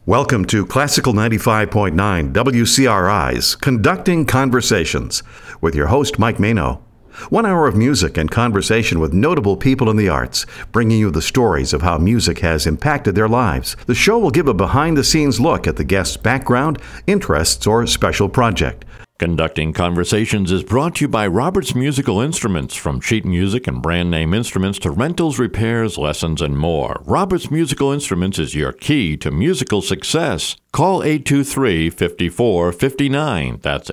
Welcome to Classical 95.9 WCRI's Conducting Conversations with your host, Mike Mano. 1 hour of music and conversation with notable people in the arts, bringing you the stories of how music has impacted their lives. The show will give a behind-the-scenes look at the guest's background, interests, or special project. Conducting Conversations is brought to you by Roberts Musical Instruments, from sheet music and brand name instruments to rentals, repairs, lessons, and more. Roberts Musical Instruments is your key to musical success. Call 823-5459. That's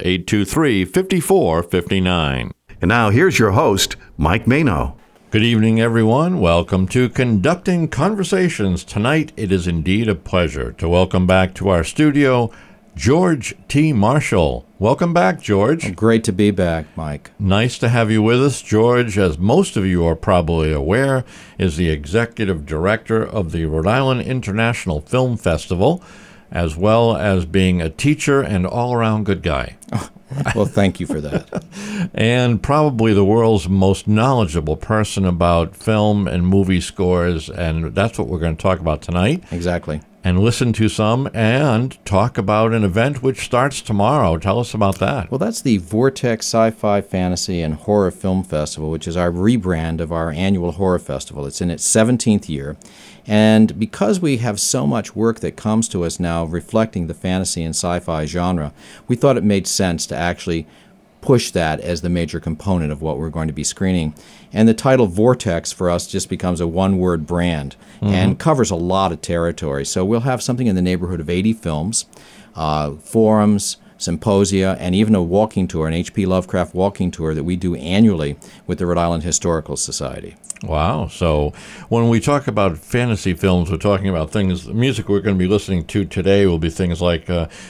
823-5459. And now here's your host, Mike Mano. Good evening, everyone. Welcome to Conducting Conversations. Tonight, it is indeed a pleasure to welcome back to our studio George T. Marshall. Welcome back, George. Great to be back, Mike. Nice to have you with us. George, as most of you are probably aware, is the executive director of the Rhode Island International Film Festival, as well as being a teacher and all-around good guy. Well, thank you for that. And probably the world's most knowledgeable person about film and movie scores, and that's what we're going to talk about tonight. Exactly. And listen to some and talk about an event which starts tomorrow. Tell us about that. Well, that's the Vortex Sci-Fi, Fantasy, and Horror Film Festival, which is our rebrand of our annual horror festival. It's in its 17th year. And because we have so much work that comes to us now reflecting the fantasy and sci-fi genre, we thought it made sense to actually push that as the major component of what we're going to be screening. And the title Vortex for us just becomes a one-word brand and covers a lot of territory. So we'll have something in the neighborhood of 80 films, forums, symposia, and even a walking tour, an H.P. Lovecraft walking tour that we do annually with the Rhode Island Historical Society. Wow. So when we talk about fantasy films, we're talking about things, the music we're going to be listening to today will be things like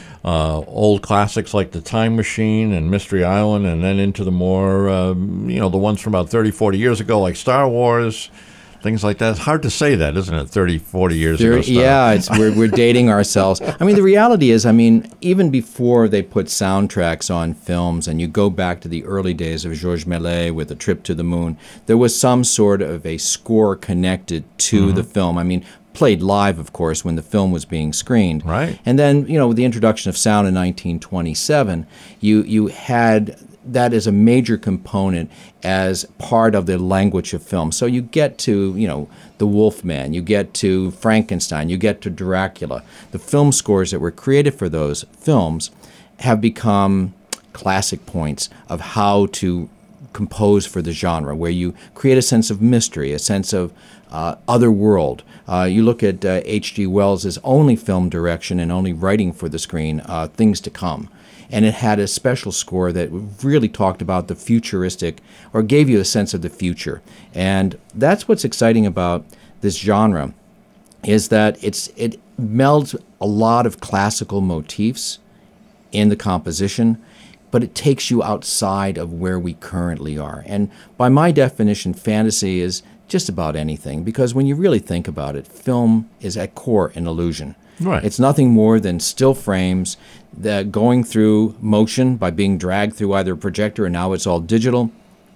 old classics like The Time Machine and Mystery Island, and then into the more, the ones from about 30, 40 years ago, like Star Wars, things like that. It's hard to say that, isn't it, 30, 40 years ago? Yeah, we're dating ourselves. I mean, the reality is, even before they put soundtracks on films, and you go back to the early days of Georges Méliès with A Trip to the Moon, there was some sort of a score connected to the film. Played live, of course, when the film was being screened. Right. And then, with the introduction of sound in 1927, you had that as a major component as part of the language of film. So you get to, The Wolfman, you get to Frankenstein, you get to Dracula. The film scores that were created for those films have become classic points of how to compose for the genre, where you create a sense of mystery, a sense of other world. You look at H.G. Wells' only film direction and only writing for the screen, Things to Come. And it had a special score that really talked about the futuristic, or gave you a sense of the future. And that's what's exciting about this genre, is that it melds a lot of classical motifs in the composition, but it takes you outside of where we currently are. And by my definition, fantasy is just about anything, because when you really think about it, film is at core an illusion. Right. It's nothing more than still frames that going through motion by being dragged through either a projector, and now it's all digital.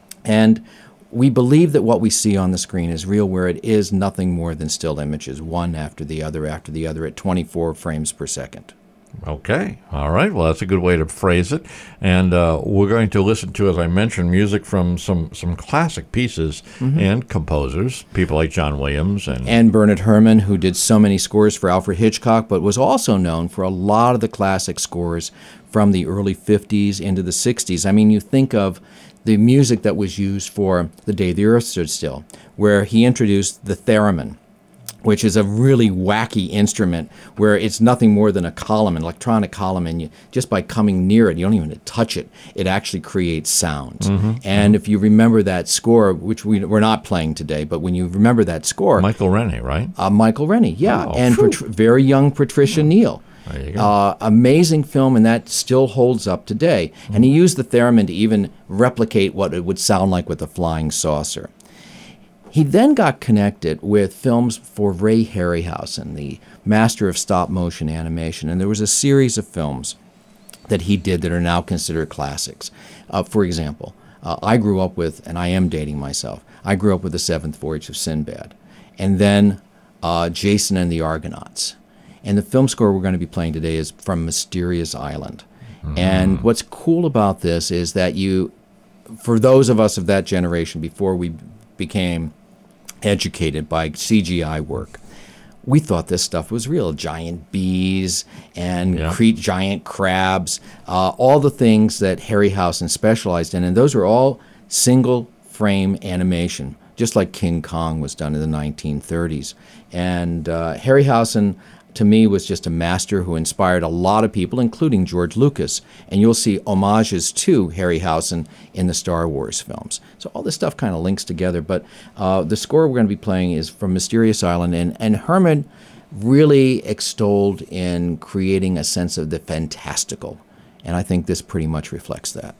And we believe that what we see on the screen is real, where it is nothing more than still images, one after the other at 24 frames per second. Okay. All right. Well, that's a good way to phrase it. And we're going to listen to, as I mentioned, music from some classic pieces and composers, people like John Williams. And Bernard Herrmann, who did so many scores for Alfred Hitchcock, but was also known for a lot of the classic scores from the early 50s into the 60s. You think of the music that was used for The Day the Earth Stood Still, where he introduced the theremin, which is a really wacky instrument where it's nothing more than a column, an electronic column, and just by coming near it, you don't even touch it, it actually creates sounds. And if you remember that score, which we're not playing today, but when you remember that score... Michael Rennie, right? Michael Rennie, yeah. Oh, and very young Patricia Neal. There you go. Amazing film, and that still holds up today. And he used the theremin to even replicate what it would sound like with a flying saucer. He then got connected with films for Ray Harryhausen, the master of stop-motion animation, and there was a series of films that he did that are now considered classics. For example, I grew up with, and I am dating myself, I grew up with The Seventh Voyage of Sinbad, and then Jason and the Argonauts. And the film score we're going to be playing today is from Mysterious Island. And what's cool about this is that for those of us of that generation, before we became educated by CGI work, we thought this stuff was real. Giant bees and giant crabs, all the things that Harryhausen specialized in. And those were all single frame animation, just like King Kong was done in the 1930s. And Harryhausen, to me, was just a master who inspired a lot of people, including George Lucas. And you'll see homages to Harryhausen in the Star Wars films. So all this stuff kind of links together. But the score we're going to be playing is from Mysterious Island. And Herman really extolled in creating a sense of the fantastical. And I think this pretty much reflects that.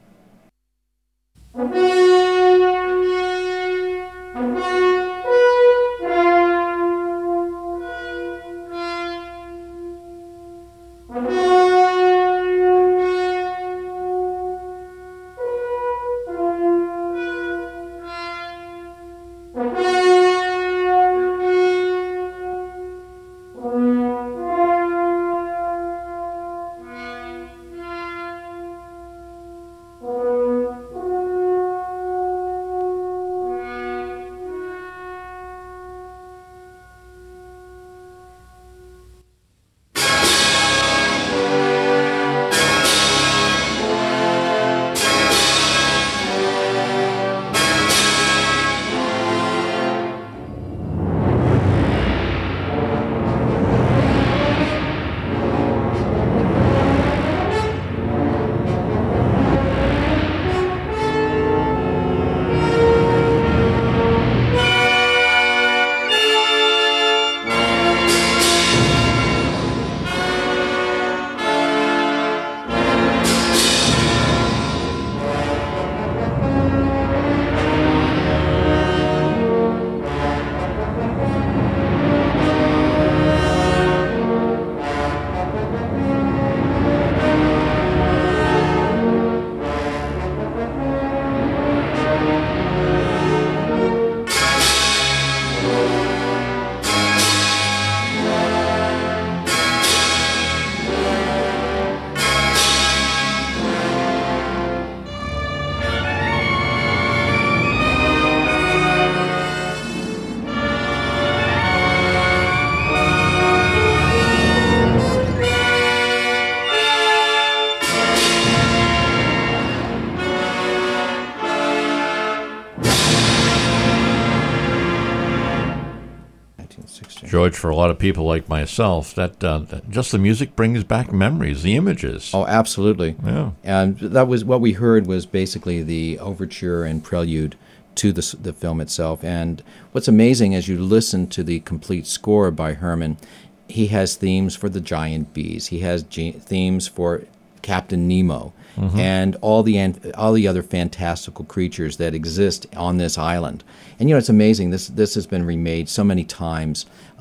George, for a lot of people like myself, that just the music brings back memories, the images. Oh, absolutely. Yeah. And that was what we heard was basically the overture and prelude to the film itself. And what's amazing as you listen to the complete score by Herman, he has themes for the giant bees. He has themes for Captain Nemo. And all the other fantastical creatures that exist on this island. And it's amazing. This has been remade so many times,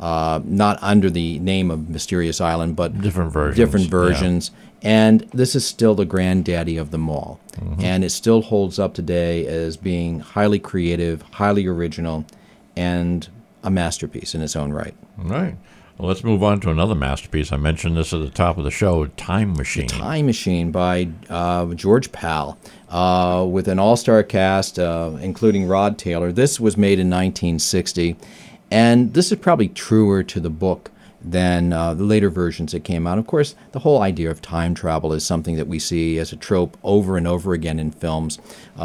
not under the name of Mysterious Island, but different versions. Yeah. And this is still the granddaddy of them all. And it still holds up today as being highly creative, highly original, and a masterpiece in its own right. Right. Well, let's move on to another masterpiece. I mentioned this at the top of the show, Time Machine. Time Machine by George Pal, with an all-star cast, including Rod Taylor. This was made in 1960, and this is probably truer to the book than the later versions that came out. Of course, the whole idea of time travel is something that we see as a trope over and over again in films.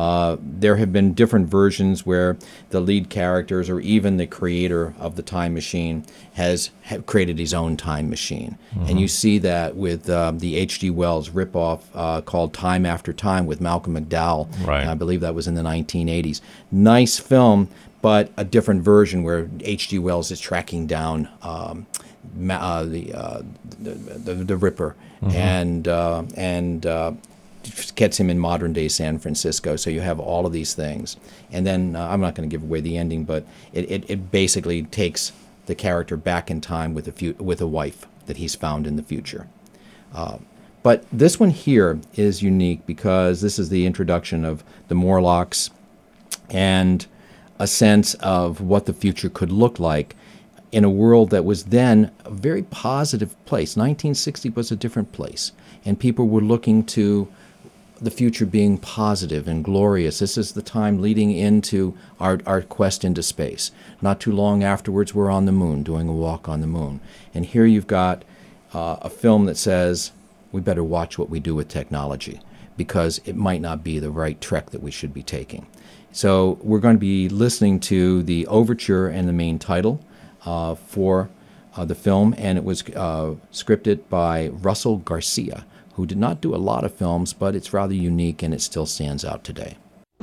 There have been different versions where the lead characters or even the creator of the time machine has created his own time machine. And you see that with the H.G. Wells ripoff called Time After Time with Malcolm McDowell. Right. I believe that was in the 1980s. Nice film, but a different version where H.G. Wells is tracking down the Ripper and gets him in modern day San Francisco. So you have all of these things, and then I'm not going to give away the ending, but it basically takes the character back in time with a wife that he's found in the future. But this one here is unique because this is the introduction of the Morlocks and a sense of what the future could look like. in a world that was then a very positive place. 1960 was a different place, and people were looking to the future being positive and glorious. This is the time leading into our quest into space. Not too long afterwards, we're on the moon, doing a walk on the moon. And here you've got a film that says, we better watch what we do with technology, because it might not be the right trek that we should be taking. So we're going to be listening to the overture and the main title for the film, and it was scripted by Russell Garcia, who did not do a lot of films, but it's rather unique and it still stands out today.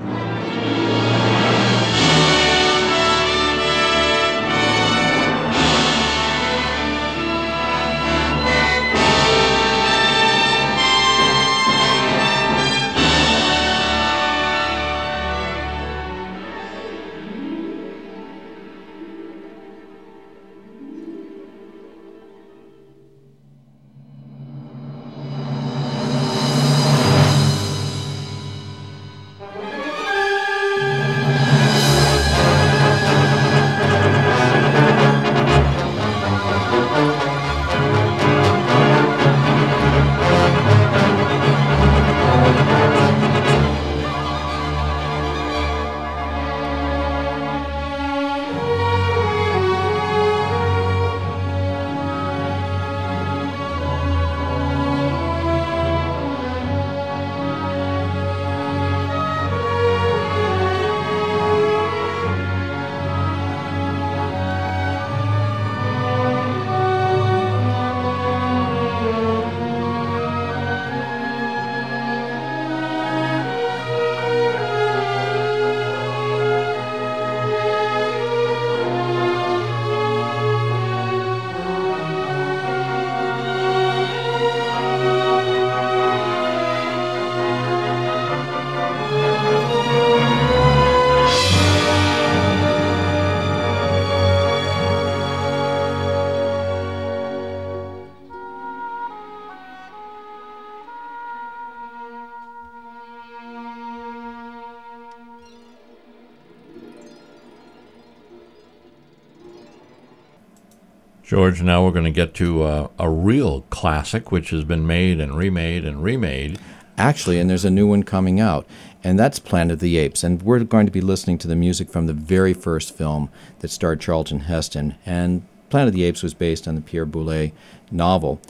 George, now we're going to get to a real classic, which has been made and remade and remade. Actually, and there's a new one coming out, and that's Planet of the Apes. And we're going to be listening to the music from the very first film that starred Charlton Heston. And Planet of the Apes was based on the Pierre Boulez novel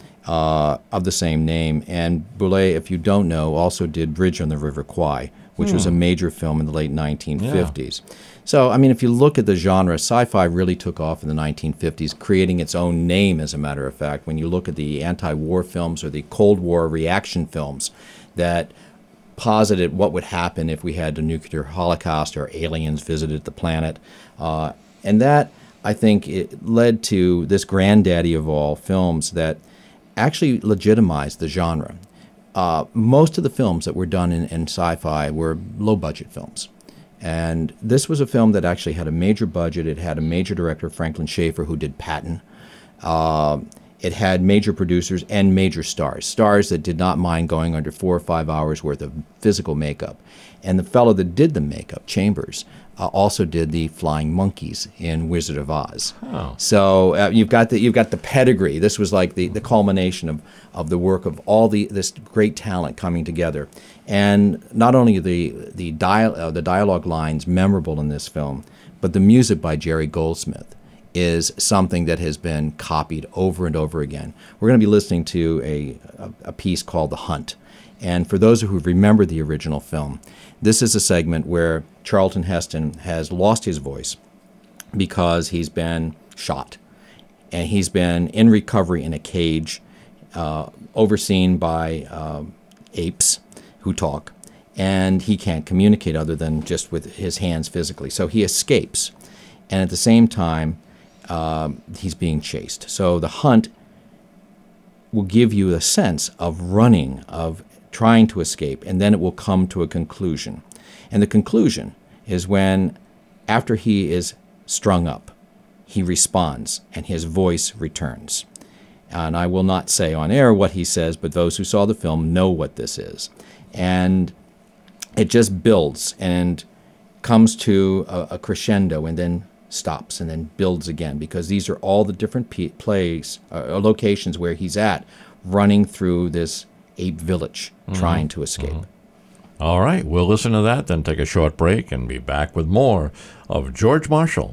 of the same name. And Boulez, if you don't know, also did Bridge on the River Kwai, which was a major film in the late 1950s. Yeah. So, I mean, if you look at the genre, sci-fi really took off in the 1950s, creating its own name, as a matter of fact. When you look at the anti-war films or the Cold War reaction films that posited what would happen if we had a nuclear holocaust or aliens visited the planet. And that, I think, it led to this granddaddy of all films that actually legitimized the genre. Most of the films that were done in sci-fi were low-budget films. And this was a film that actually had a major budget. It had a major director, Franklin Schaeffer, who did Patton. It had major producers and major stars that did not mind going under 4 or 5 hours worth of physical makeup. And the fellow that did the makeup, Chambers, also did the flying monkeys in Wizard of Oz. Oh. So you've got the pedigree. This was like the culmination of the work of all this great talent coming together. And not only the dialogue lines memorable in this film, but the music by Jerry Goldsmith is something that has been copied over and over again. We're going to be listening to a piece called The Hunt. And for those who remember the original film, this is a segment where Charlton Heston has lost his voice because he's been shot. And he's been in recovery in a cage, overseen by apes who talk. And he can't communicate other than just with his hands physically. So he escapes. And at the same time, he's being chased. So the hunt will give you a sense of running, of trying to escape, and then it will come to a conclusion. And the conclusion is when, after he is strung up, he responds and his voice returns. And I will not say on air what he says, but those who saw the film know what this is. And it just builds and comes to a crescendo and then stops and then builds again, because these are all the different locations where he's at, running through this ape village, trying to escape. All right, we'll listen to that, then take a short break and be back with more of George Marshall.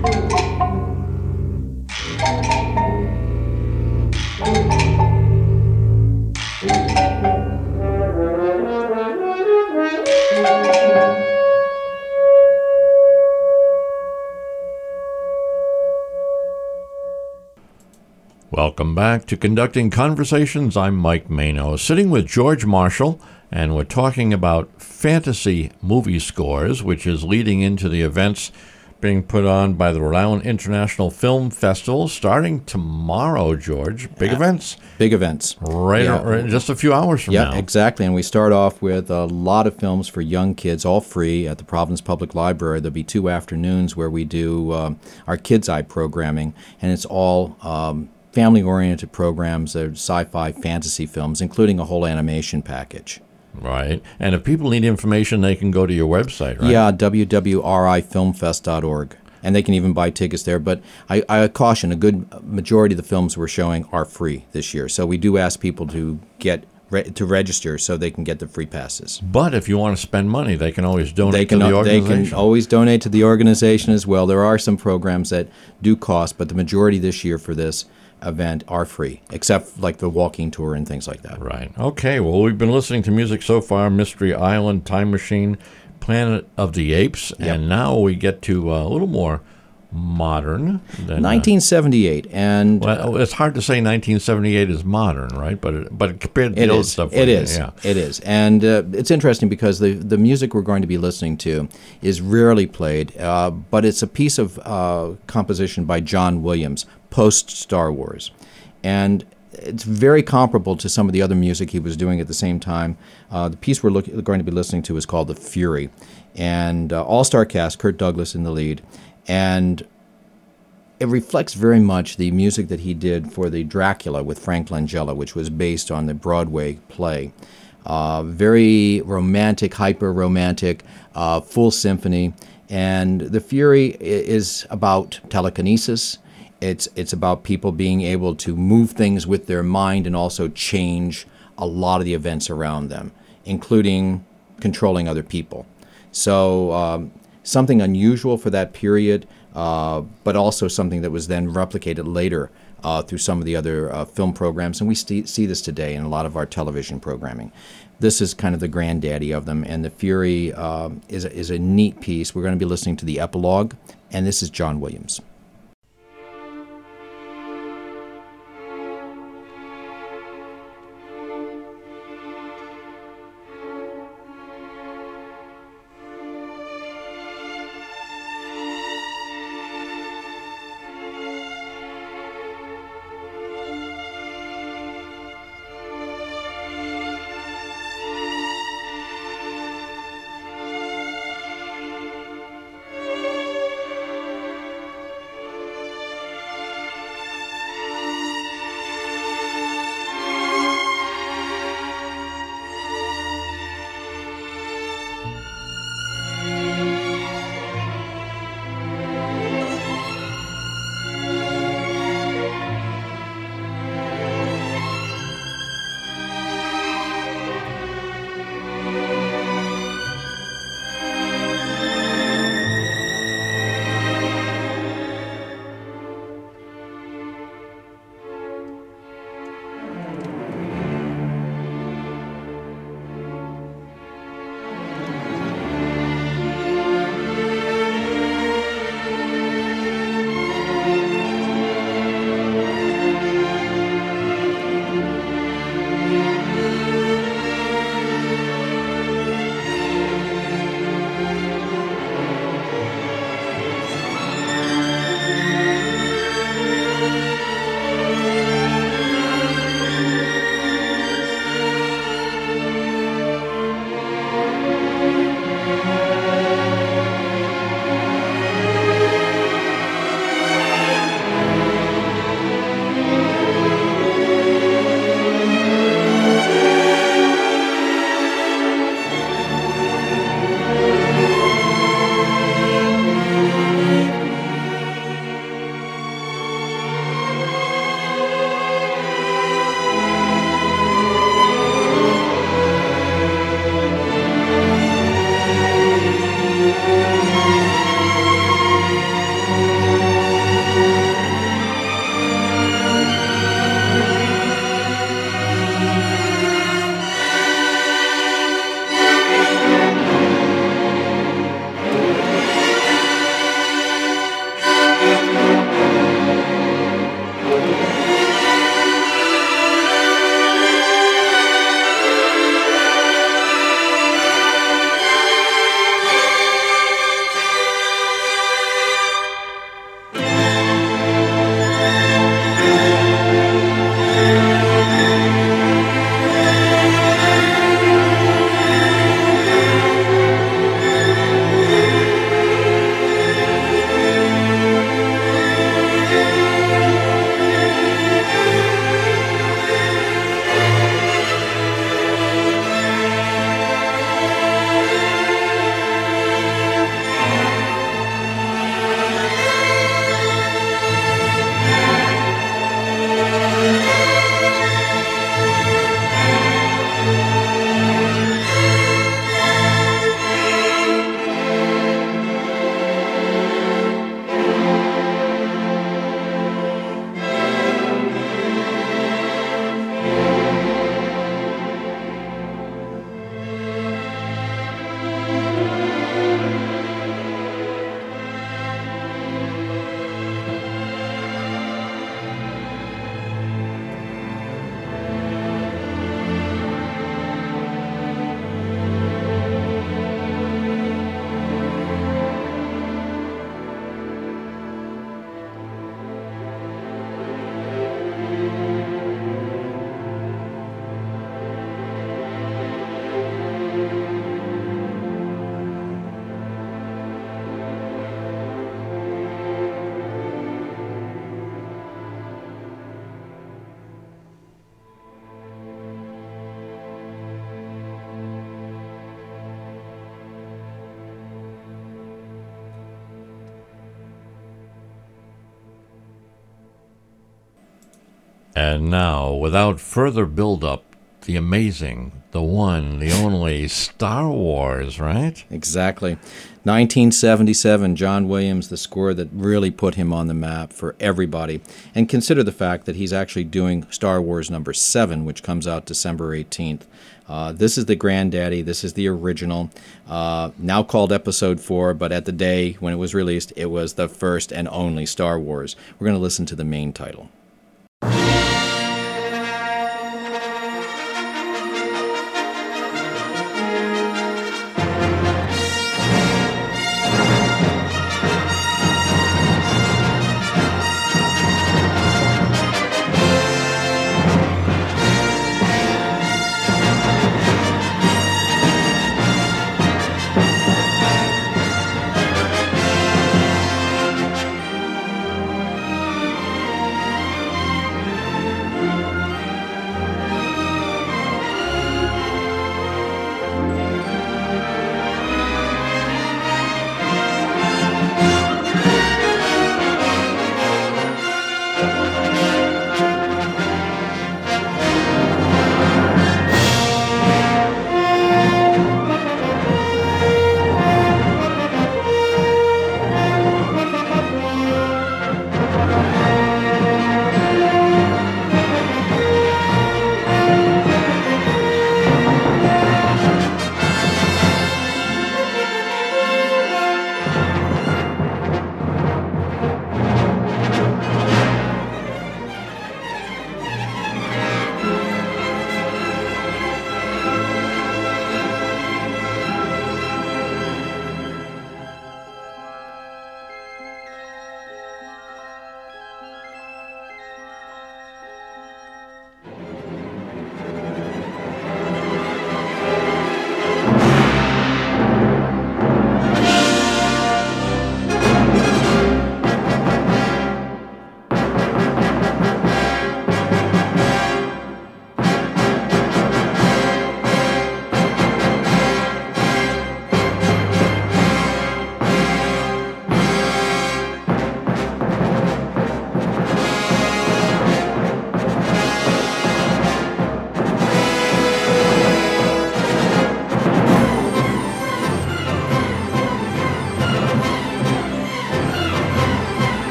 Welcome back to Conducting Conversations. I'm Mike Mano, sitting with George Marshall, and we're talking about fantasy movie scores, which is leading into the events being put on by the Rhode Island International Film Festival starting tomorrow, George. Big events. Big events. Right, right, just a few hours from now. Yeah, exactly. And we start off with a lot of films for young kids, all free at the Providence Public Library. There'll be 2 afternoons where we do our Kids Eye programming, and it's all family-oriented programs, sci-fi, fantasy films, including a whole animation package. Right. And if people need information, they can go to your website, right? Yeah, www.rifilmfest.org. And they can even buy tickets there. But I caution, a good majority of the films we're showing are free this year. So we do ask people to to register so they can get the free passes. But if you want to spend money, they can always donate to the organization. They can always donate to the organization as well. There are some programs that do cost, but the majority this year for this event are free, except like the walking tour and things like that. Right. Okay. Well, we've been listening to music so far: Mystery Island, Time Machine, Planet of the Apes, and now we get to a little more modern than 1978. And well, it's hard to say 1978 is modern, right? But compared to the old stuff, it is. And it's interesting because the music we're going to be listening to is rarely played, but it's a piece of composition by John Williams, post-Star Wars. And it's very comparable to some of the other music he was doing at the same time. The piece we're going to be listening to is called The Fury. And all-star cast, Kirk Douglas in the lead. And it reflects very much the music that he did for the Dracula with Frank Langella, which was based on the Broadway play. Very romantic, hyper-romantic, full symphony. And The Fury is about telekinesis. It's about people being able to move things with their mind and also change a lot of the events around them, including controlling other people. So something unusual for that period, but also something that was then replicated later through some of the other film programs. And we see this today in a lot of our television programming. This is kind of the granddaddy of them. And The Fury is a neat piece. We're going to be listening to the epilogue, and this is John Williams. And now, without further build-up, the amazing, the one, the only Star Wars, right? Exactly. 1977, John Williams, the score that really put him on the map for everybody. And consider the fact that he's actually doing Star Wars number 7, which comes out December 18th. This is the granddaddy. This is the original, now called Episode 4, but at the day when it was released, it was the first and only Star Wars. We're going to listen to the main title.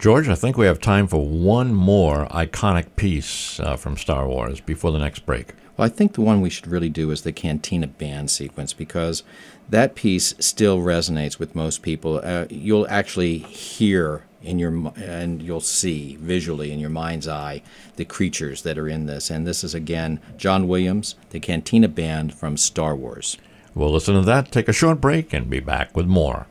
George, I think we have time for one more iconic piece from Star Wars before the next break. Well, I think the one we should really do is the Cantina Band sequence, because that piece still resonates with most people. You'll actually hear and you'll see visually in your mind's eye the creatures that are in this. And this is, again, John Williams, the Cantina Band from Star Wars. We'll listen to that, take a short break, and be back with more.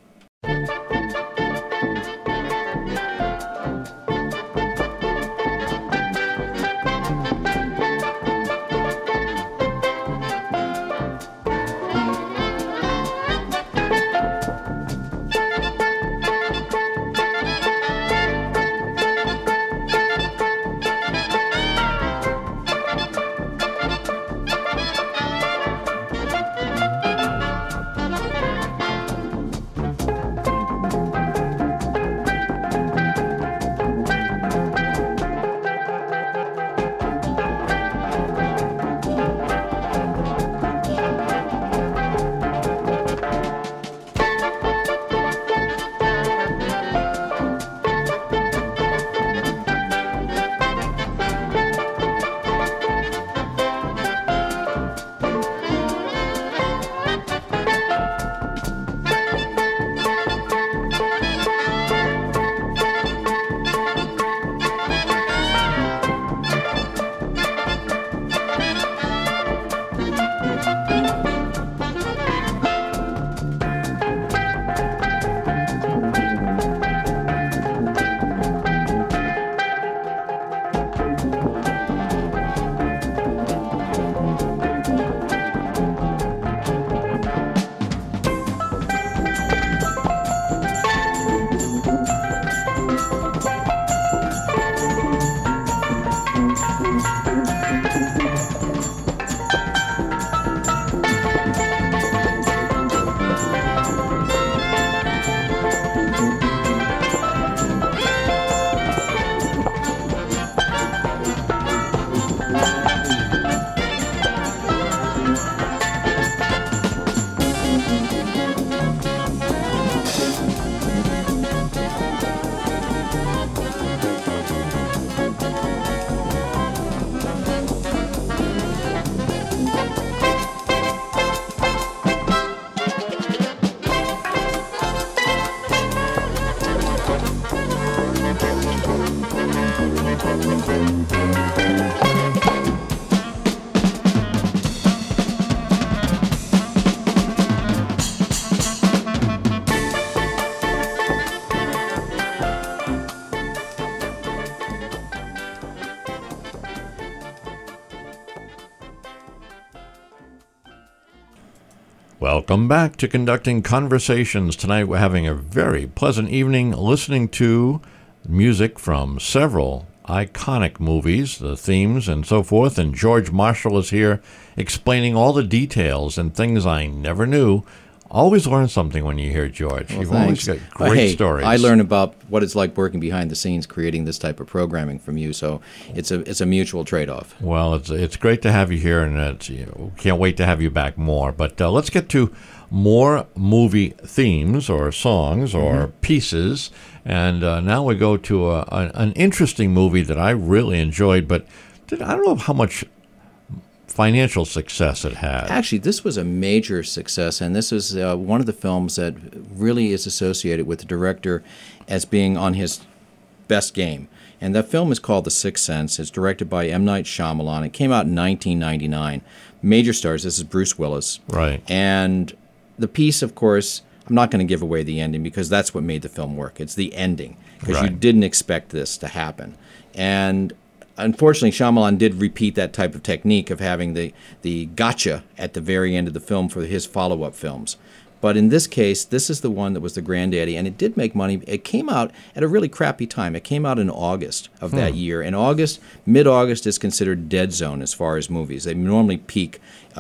Welcome back to Conducting Conversations. Tonight we're having a very pleasant evening listening to music from several iconic movies, the themes and so forth, and George Marshall is here explaining all the details and things I never knew. Always learn something when you hear George. Well, You've thanks. always got great stories. I learn about what it's like working behind the scenes, creating this type of programming from you. So it's a mutual trade-off. Well, it's great to have you here, and can't wait to have you back more. But let's get to more movie themes or songs or pieces. And now we go to an interesting movie that I really enjoyed, but I don't know how much financial success it had. Actually, this was a major success, and this is one of the films that really is associated with the director as being on his best game. And that film is called The Sixth Sense. It's directed by M. Night Shyamalan. It came out in 1999. Major stars. This is Bruce Willis. Right. And the piece, of course, I'm not going to give away the ending because that's what made the film work. It's the ending, because you didn't expect this to happen. And unfortunately, Shyamalan did repeat that type of technique of having the gotcha at the very end of the film for his follow-up films. But in this case, this is the one that was the granddaddy, and it did make money. It came out at a really crappy time. It came out in August of that year. In August, mid-August is considered dead zone as far as movies. They normally peak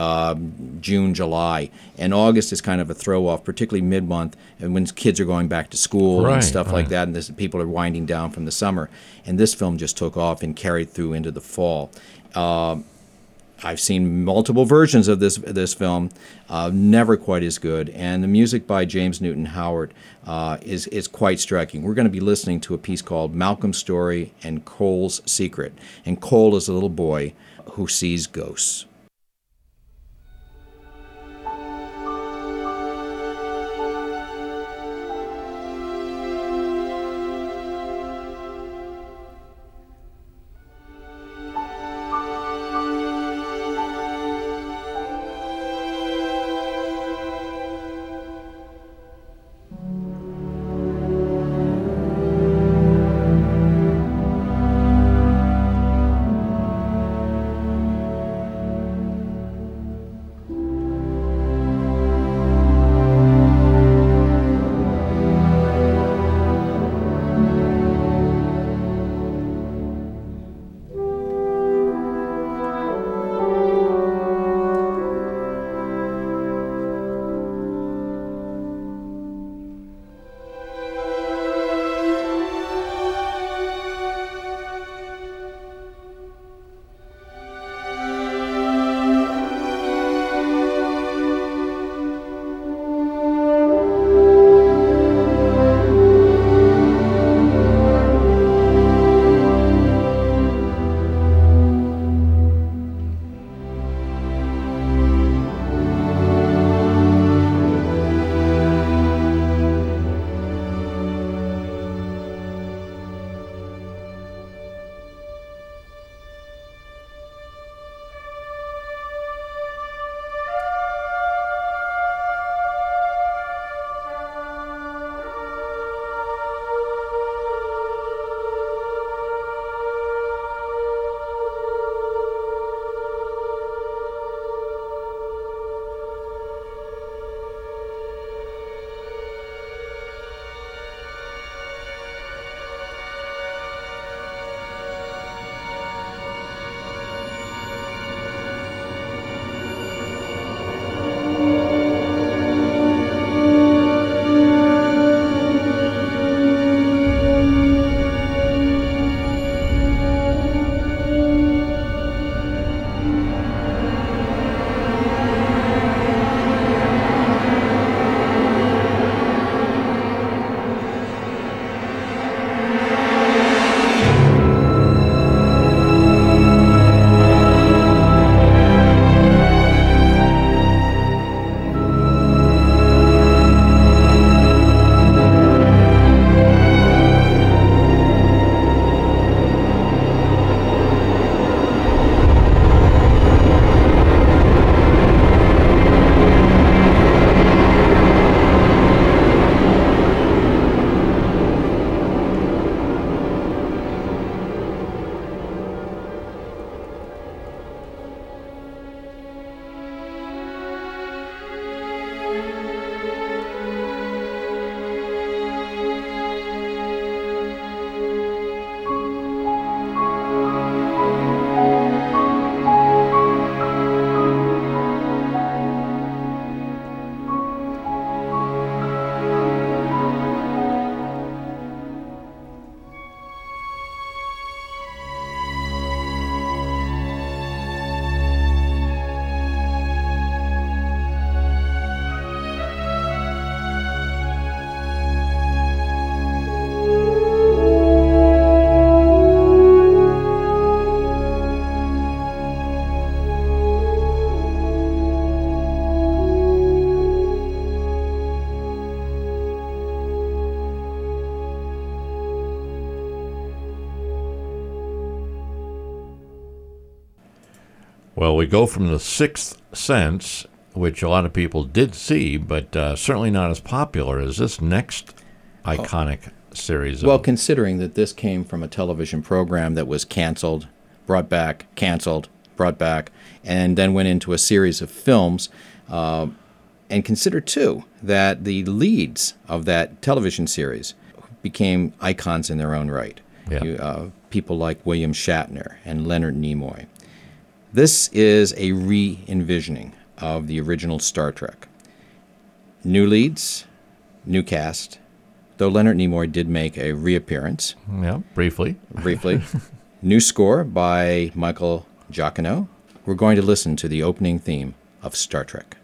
June, July, and August is kind of a throw-off, particularly mid-month, and when kids are going back to school and stuff like that, and people are winding down from the summer. And this film just took off and carried through into the fall. I've seen multiple versions of this film, never quite as good. And the music by James Newton Howard is quite striking. We're going to be listening to a piece called Malcolm's Story and Cole's Secret. And Cole is a little boy who sees ghosts. Well, we go from The Sixth Sense, which a lot of people did see, but certainly not as popular as this next iconic series. Well, considering that this came from a television program that was canceled, brought back, canceled, brought back, and then went into a series of films. And consider, too, that the leads of that television series became icons in their own right. Yeah. People like William Shatner and Leonard Nimoy. This is a re-envisioning of the original Star Trek. New leads, new cast, though Leonard Nimoy did make a reappearance. Yeah, briefly. New score by Michael Giacchino. we're going to listen to the opening theme of Star Trek.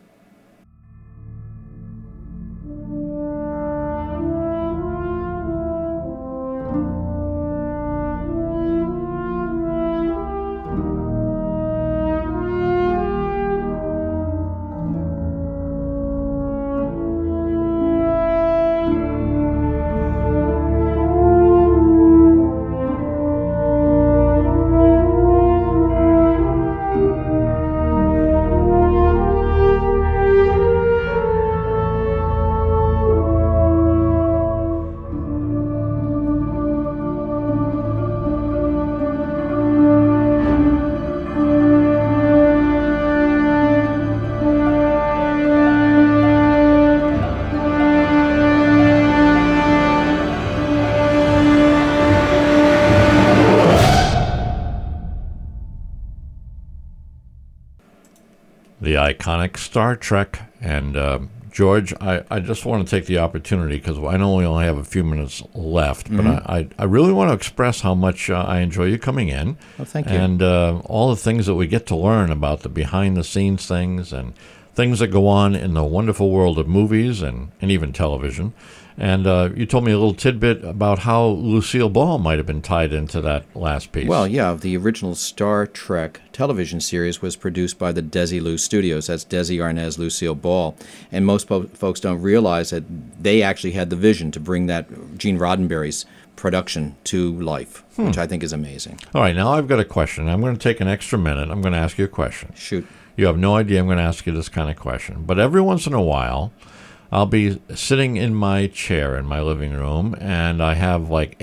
The iconic Star Trek. And George, I just want to take the opportunity, because I know we only have a few minutes left, but I really want to express how much I enjoy you coming in. Oh, thank you. And all the things that we get to learn about the behind-the-scenes things and things that go on in the wonderful world of movies and even television. And you told me a little tidbit about how Lucille Ball might have been tied into that last piece. Well, yeah, the original Star Trek television series was produced by the Desilu Studios. That's Desi Arnaz, Lucille Ball. And most folks don't realize that they actually had the vision to bring that Gene Roddenberry's production to life, which I think is amazing. All right, now I've got a question. I'm going to take an extra minute. I'm going to ask you a question. Shoot. You have no idea I'm going to ask you this kind of question. But every once in a while, I'll be sitting in my chair in my living room, and I have like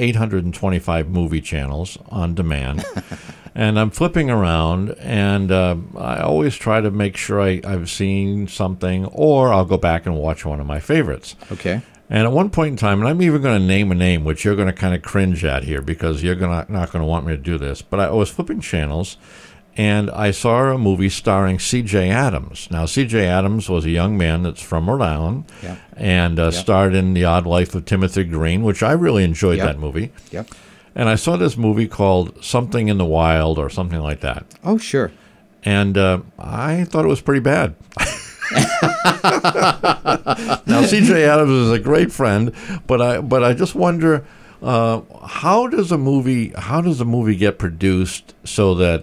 825 movie channels on demand. And I'm flipping around, and I always try to make sure I've seen something, or I'll go back and watch one of my favorites. Okay. And at one point in time, and I'm even going to name a name, which you're going to kind of cringe at here because you're not going to want me to do this, but I was flipping channels, and I saw a movie starring C.J. Adams. Now, C.J. Adams was a young man that's from Rhode Island, and starred in The Odd Life of Timothy Green, which I really enjoyed that movie. Yep. And I saw this movie called Something in the Wild or something like that. Oh, sure. And I thought it was pretty bad. Now, C.J. Adams is a great friend, but I just wonder, how does a movie get produced so that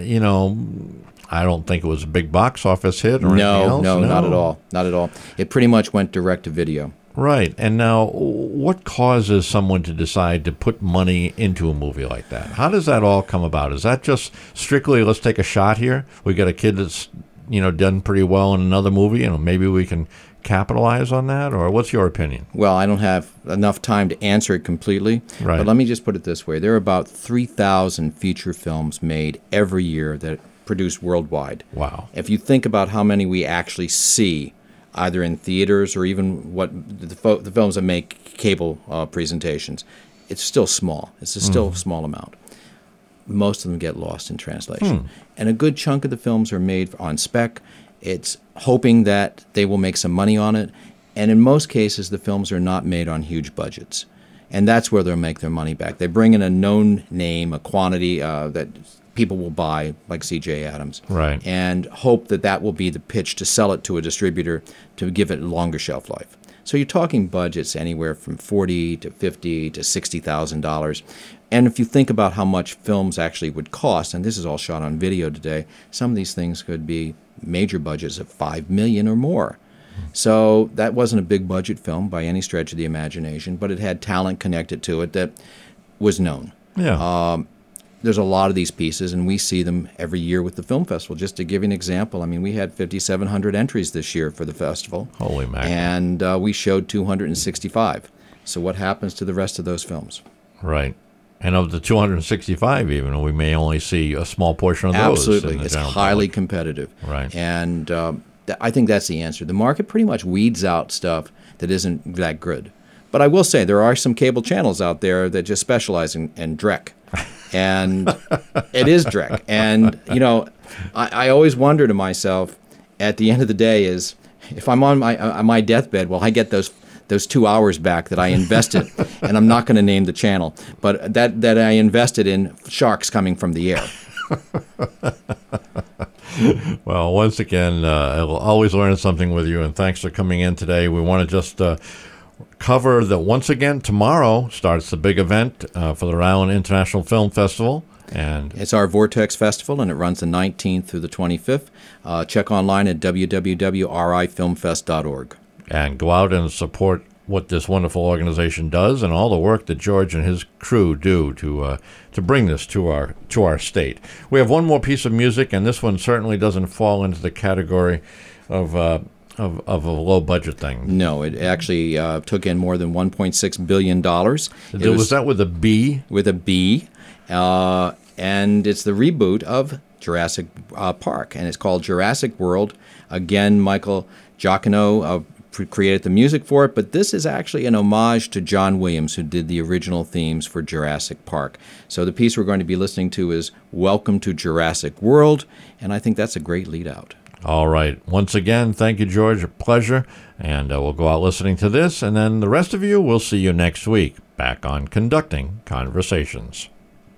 I don't think it was a big box office hit or anything else. No, not at all. Not at all. It pretty much went direct to video. Right. And now, what causes someone to decide to put money into a movie like that? How does that all come about? Is that just strictly, let's take a shot here? We got a kid that's done pretty well in another movie, and maybe we can capitalize on that? Or what's your opinion? Well, I don't have enough time to answer it completely, but let me just put it this way. There are about 3,000 feature films made every year that produce worldwide. Wow. If you think about how many we actually see, either in theaters or even what the films that make cable presentations, it's still small. It's still a small amount. Most of them get lost in translation. And a good chunk of the films are made on spec. It's hoping that they will make some money on it. And in most cases, the films are not made on huge budgets. And that's where they'll make their money back. They bring in a known name, a quantity that people will buy, like C.J. Adams, right, and hope that that will be the pitch to sell it to a distributor to give it a longer shelf life. So you're talking budgets anywhere from $40,000 to $50,000 to $60,000. And if you think about how much films actually would cost, and this is all shot on video today, some of these things could be major budgets of $5 million or more. So that wasn't a big budget film by any stretch of the imagination, but it had talent connected to it that was known. Yeah. There's a lot of these pieces, and we see them every year with the film festival. Just to give you an example, I mean, we had 5,700 entries this year for the festival. Holy mackerel. And we showed 265. So what happens to the rest of those films? Right. And of the 265 even, we may only see a small portion of those. Absolutely. It's highly competitive. Right. And I think that's the answer. The market pretty much weeds out stuff that isn't that good. But I will say there are some cable channels out there that just specialize in Drek. And it is Drek. And, I always wonder to myself at the end of the day is, if I'm on my deathbed, well, I get those 2 hours back that I invested, and I'm not going to name the channel, but that I invested in sharks coming from the air. Well, once again, I'll always learn something with you, and thanks for coming in today. We want to just cover that once again, tomorrow starts the big event for the Rhode Island International Film Festival. And it's our Vortex Festival, and it runs the 19th through the 25th. Check online at www.rifilmfest.org. And go out and support what this wonderful organization does and all the work that George and his crew do to bring this to our state. We have one more piece of music, and this one certainly doesn't fall into the category of a low budget thing. No, it actually took in more than $1.6 billion. Was that with a B? With a B. And it's the reboot of Jurassic Park, and it's called Jurassic World. Again, Michael Giacchino created the music for it, but this is actually an homage to John Williams, who did the original themes for Jurassic Park. So the piece we're going to be listening to is Welcome to Jurassic World, and I think that's a great lead out. All right. Once again, thank you, George. A pleasure. And we'll go out listening to this, and then the rest of you, we'll see you next week back on Conducting Conversations.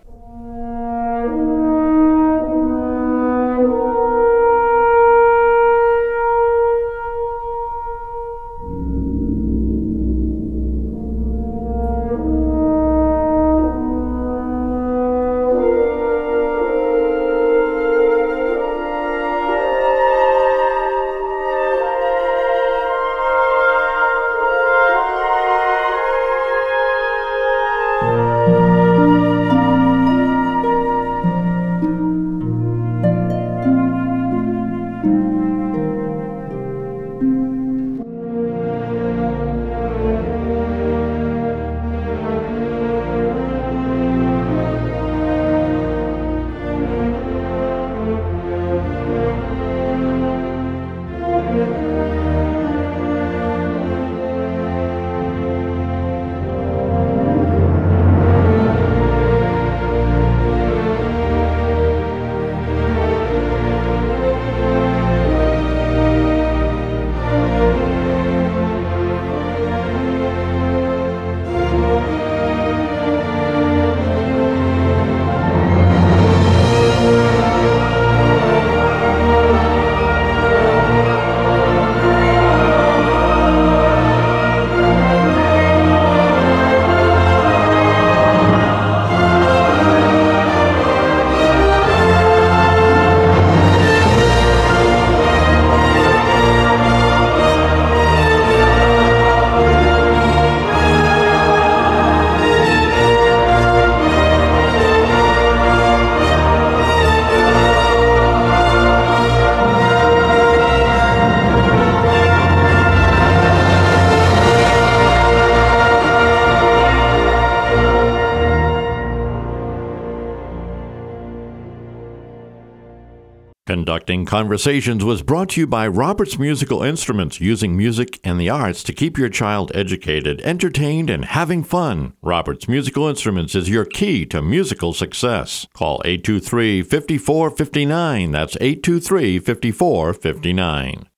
Conducting Conversations was brought to you by Roberts Musical Instruments, using music and the arts to keep your child educated, entertained, and having fun. Roberts Musical Instruments is your key to musical success. Call 823-5459. That's 823-5459.